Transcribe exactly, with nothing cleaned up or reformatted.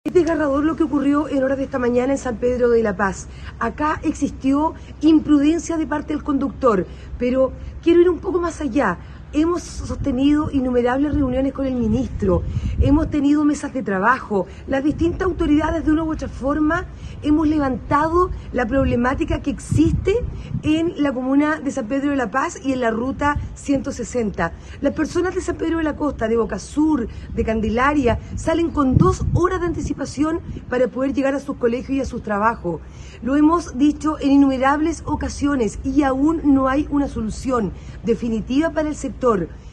Es desgarrador lo que ocurrió en horas de esta mañana en San Pedro de la Paz. Acá existió imprudencia de parte del conductor, pero quiero ir un poco más allá. Hemos sostenido innumerables reuniones con el ministro, hemos tenido mesas de trabajo, las distintas autoridades de una u otra forma hemos levantado la problemática que existe en la comuna de San Pedro de la Paz y en la ruta ciento sesenta. Las personas de San Pedro de la Costa, de Boca Sur, de Candelaria, salen con dos horas de anticipación para poder llegar a sus colegios y a sus trabajos. Lo hemos dicho en innumerables ocasiones y aún no hay una solución definitiva para el sector.